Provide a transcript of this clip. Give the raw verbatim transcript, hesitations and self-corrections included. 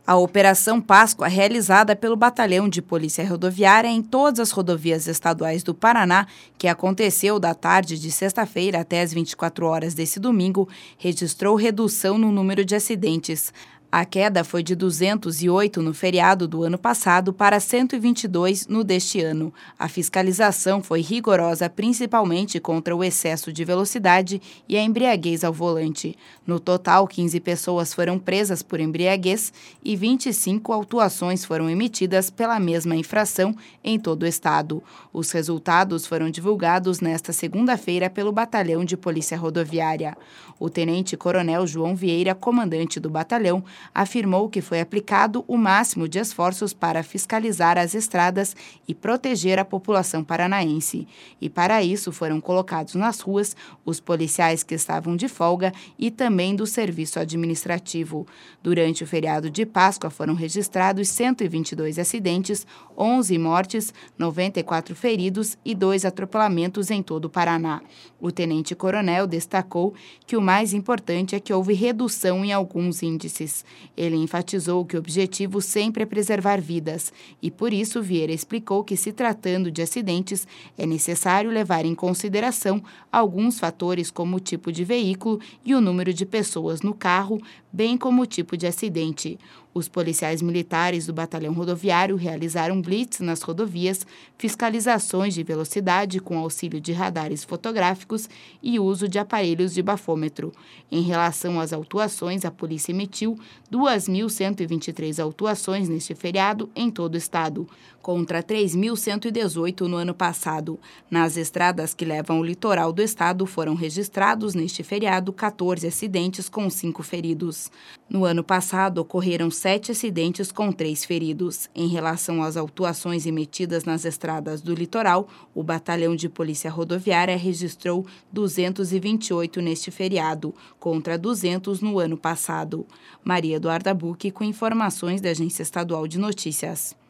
A Operação Páscoa, realizada pelo Batalhão de Polícia Rodoviária em todas as rodovias estaduais do Paraná, que aconteceu da tarde de sexta-feira até as vinte e quatro horas desse domingo, registrou redução no número de acidentes. A queda foi de duzentos e oito no feriado do ano passado para cento e vinte e dois no deste ano. A fiscalização foi rigorosa, principalmente contra o excesso de velocidade e a embriaguez ao volante. No total, quinze pessoas foram presas por embriaguez e vinte e cinco autuações foram emitidas pela mesma infração em todo o estado. Os resultados foram divulgados nesta segunda-feira pelo Batalhão de Polícia Rodoviária. O tenente-coronel João Vieira, comandante do batalhão, afirmou que foi aplicado o máximo de esforços para fiscalizar as estradas e proteger a população paranaense. E para isso foram colocados nas ruas os policiais que estavam de folga e também do serviço administrativo. Durante o feriado de Páscoa foram registrados cento e vinte e dois acidentes, onze mortes, noventa e quatro feridos e dois atropelamentos em todo o Paraná. O tenente-coronel destacou que o mais importante é que houve redução em alguns índices. Ele enfatizou que o objetivo sempre é preservar vidas e, por isso, Vieira explicou que, se tratando de acidentes, é necessário levar em consideração alguns fatores como o tipo de veículo e o número de pessoas no carro, bem como o tipo de acidente. Os policiais militares do Batalhão Rodoviário realizaram blitz nas rodovias, fiscalizações de velocidade com auxílio de radares fotográficos e uso de aparelhos de bafômetro. Em relação às autuações, a polícia emitiu duas mil cento e vinte e três autuações neste feriado em todo o estado, contra três mil cento e dezoito no ano passado. Nas estradas que levam ao litoral do estado foram registrados neste feriado quatorze acidentes com cinco feridos. No ano passado, ocorreram sete acidentes com três feridos. Em relação às autuações emitidas nas estradas do litoral, o Batalhão de Polícia Rodoviária registrou duzentos e vinte e oito neste feriado, contra duzentos no ano passado. Maria Eduarda Bucchi, com informações da Agência Estadual de Notícias.